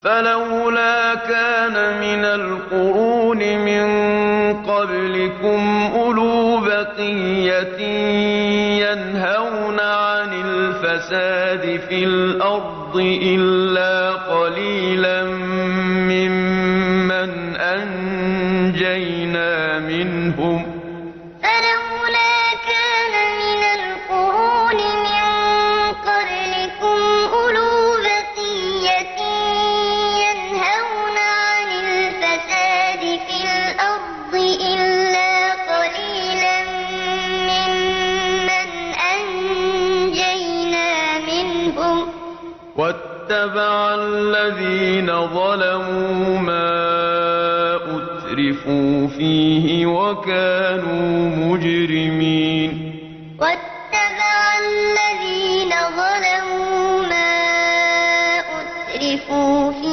فلولا كان من القرون من قبلكم أولو بقية ينهون عن الفساد في الأرض إلا قليلا ممن أنجينا منهم فلولا كان من القرون من قبلكم أولو بقية ينهون عن الفساد في الأرض إلا قليلا ممن أنجينا منهم واتبع الذين ظلموا ما أترفوا فيه وكانوا مجرمين واتبع الذين ظلموا ما أترفوا فيه